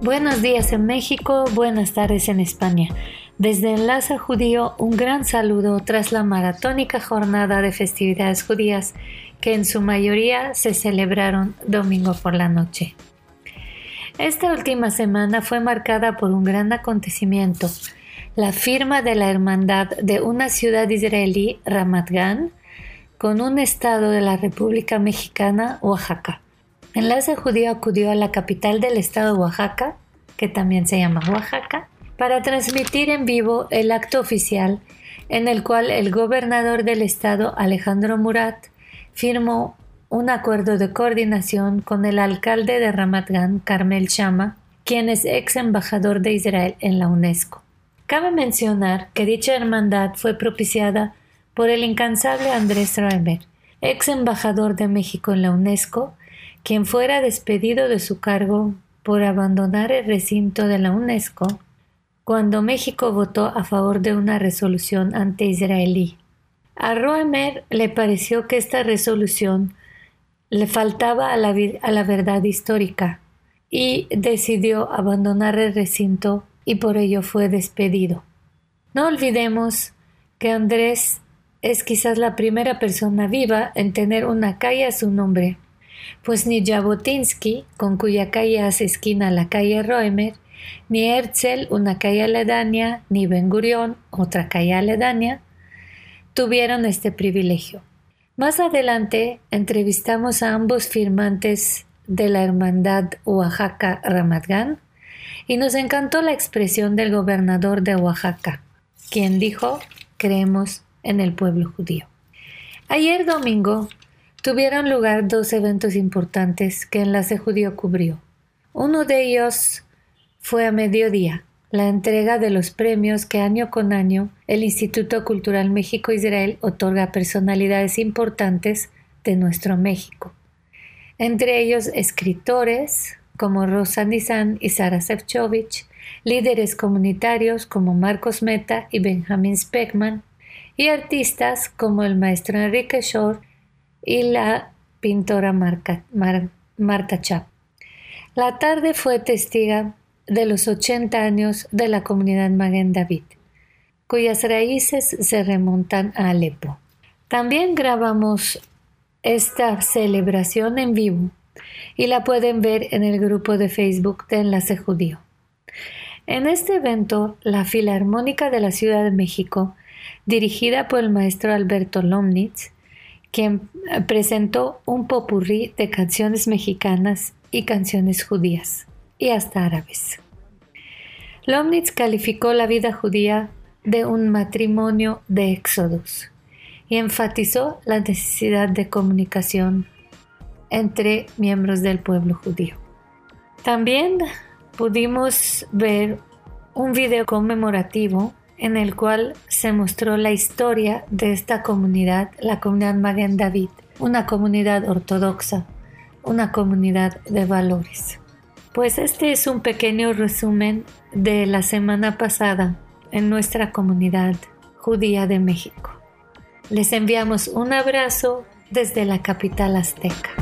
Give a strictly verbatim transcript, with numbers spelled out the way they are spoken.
Buenos días en México, buenas tardes en España. Desde Enlace Judío, un gran saludo tras la maratónica jornada de festividades judías que en su mayoría se celebraron domingo por la noche. Esta última semana fue marcada por un gran acontecimiento, la firma de la hermandad de una ciudad israelí, Ramat Gan, con un estado de la República Mexicana, Oaxaca. Enlace Judío acudió a la capital del estado de Oaxaca, que también se llama Oaxaca, para transmitir en vivo el acto oficial en el cual el gobernador del estado, Alejandro Murat, firmó un acuerdo de coordinación con el alcalde de Ramat Gan, Carmel Shama, quien es ex embajador de Israel en la UNESCO. Cabe mencionar que dicha hermandad fue propiciada por el incansable Andrés Roemer, ex embajador de México en la UNESCO, quien fuera despedido de su cargo por abandonar el recinto de la UNESCO cuando México votó a favor de una resolución anti-israelí. A Roemer le pareció que esta resolución le faltaba a la, a la verdad histórica y decidió abandonar el recinto y por ello fue despedido. No olvidemos que Andrés es quizás la primera persona viva en tener una calle a su nombre, pues ni Jabotinsky, con cuya calle hace esquina a la calle Roemer, ni Herzl, una calle aledaña, ni Ben Gurión, otra calle aledaña, tuvieron este privilegio. Más adelante entrevistamos a ambos firmantes de la hermandad Oaxaca Ramat Gan y nos encantó la expresión del gobernador de Oaxaca, quien dijo: creemos en el pueblo judío. Ayer domingo tuvieron lugar dos eventos importantes que Enlace Judío cubrió. Uno de ellos fue a mediodía, la entrega de los premios que año con año el Instituto Cultural México-Israel otorga a personalidades importantes de nuestro México. Entre ellos escritores como Rosa Nizan y Sara Sefcovic, líderes comunitarios como Marcos Meta y Benjamin Speckman, y artistas como el maestro Enrique Shore y la pintora Marca, Mar, Marta Chap. La tarde fue testiga de los ochenta años de la comunidad Maguen David, cuyas raíces se remontan a Alepo. También grabamos esta celebración en vivo y la pueden ver en el grupo de Facebook de Enlace Judío. En este evento, la Filarmónica de la Ciudad de México, dirigida por el maestro Alberto Lomnitz, quien presentó un popurrí de canciones mexicanas y canciones judías, y hasta árabes. Lomnitz calificó la vida judía de un matrimonio de éxodos y enfatizó la necesidad de comunicación entre miembros del pueblo judío. También pudimos ver un video conmemorativo en el cual se mostró la historia de esta comunidad, la comunidad Maguen David, una comunidad ortodoxa, una comunidad de valores. Pues este es un pequeño resumen de la semana pasada en nuestra comunidad judía de México. Les enviamos un abrazo desde la capital azteca.